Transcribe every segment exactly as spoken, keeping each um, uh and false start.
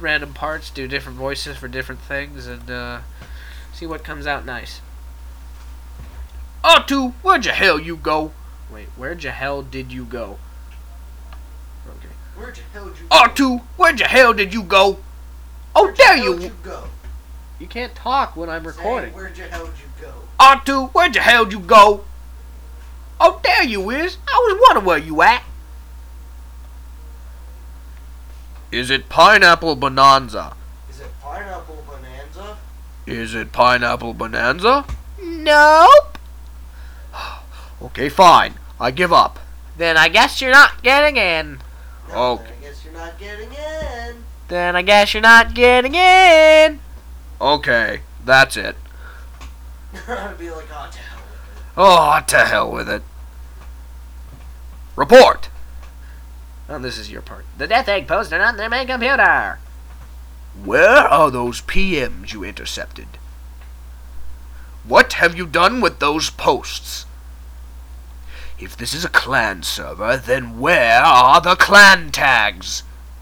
random parts, do different voices for different things, and uh, see what comes out nice. Otto, where'd the hell you go? Wait, where'd the hell did you go? Okay. Where'd the hell did you go? Otto, where'd the hell did you go? Oh, Where'd there the hell you... you go? You can't talk when I'm recording. Say, where'd the hell did you go? Otto, where'd the hell you go? Oh, there you is. I was wondering where you at. Is it Pineapple Bonanza? Is it Pineapple Bonanza? Is it Pineapple Bonanza? Nope. Okay, fine. I give up. Then I guess you're not getting in. No, Okay. then I guess you're not getting in. Then I guess you're not getting in. Okay, that's it. I'd be like, oh, to hell with it. Oh, to hell with it. Report. Oh, this is your part. The Death Egg posted on their main computer. Where are those P Ms you intercepted? What have you done with those posts? If this is a clan server, then where are the clan tags?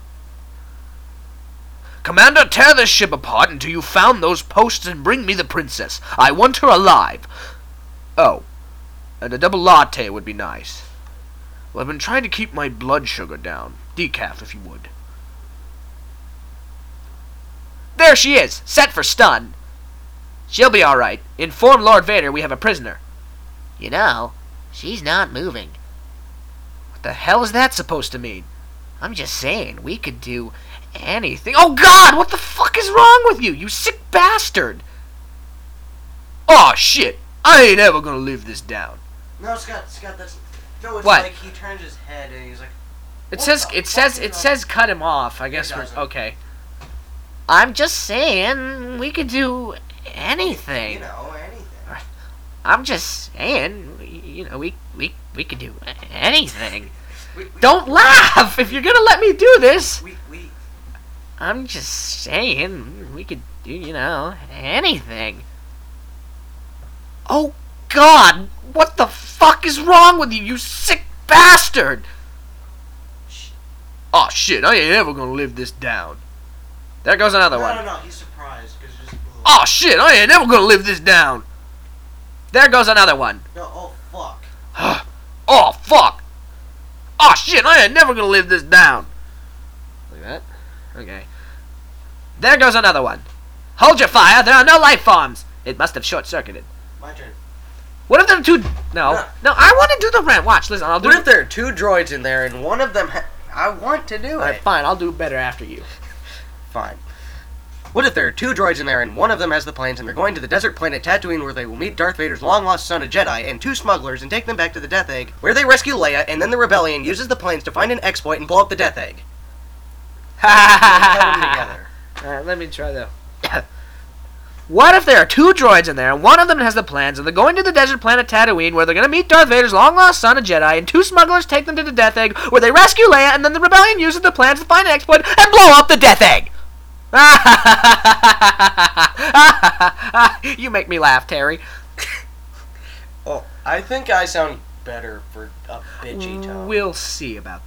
Commander, tear this ship apart until you found those posts and bring me the princess. I want her alive. Oh, and a double latte would be nice. Well, I've been trying to keep my blood sugar down. Decaf, if you would. There she is, set for stun. She'll be all right. Inform Lord Vader we have a prisoner. You know, she's not moving. What the hell is that supposed to mean? I'm just saying, we could do anything. Oh, God! What the fuck is wrong with you, you sick bastard? Aw, shit! I ain't ever gonna live this down. No, Scott, Scott, that's... No, it's What? like he turns his head and he's like... It What says, the it says, fuck it is says cut him off. I guess It we're, doesn't. okay. I'm just saying, we could do anything. You know, anything. I'm just saying, you know, we, we, we could do anything. We, we, Don't laugh if you're gonna let me do this. We, we... I'm just saying, we could do, you know, anything. Oh, God! What the fuck is wrong with you, you sick bastard? Shh. Oh, shit, I ain't ever gonna live this down. There goes another No, one. no, no, he's surprised, because just... Oh, shit, I ain't ever gonna live this down. There goes another one. No, oh, fuck. Oh, fuck. Oh, shit, I ain't never gonna live this down. Like that? Okay. There goes another one. Hold your fire, there are no life forms. It must have short-circuited. My turn. What if there are two... No. No. No, I want to do the rant. Watch, listen, I'll do What it. if there are two droids in there and one of them ha- I want to do Alright, it. fine, I'll do it better after you. Fine. What if there are two droids in there and one of them has the planes and they're going to the desert planet Tatooine where they will meet Darth Vader's long-lost son, a Jedi, and two smugglers and take them back to the Death Egg, where they rescue Leia, and then the rebellion uses the planes to find an exploit and blow up the Death Egg. Put them together. Alright, let me try that. What if there are two droids in there, and one of them has the plans, and they're going to the desert planet Tatooine, where they're going to meet Darth Vader's long-lost son, a Jedi, and two smugglers take them to the Death Egg, where they rescue Leia, and then the rebellion uses the plans to find an exploit and blow up the Death Egg! You make me laugh, Terry. Oh, I think I sound better for a bitchy tone. We'll see about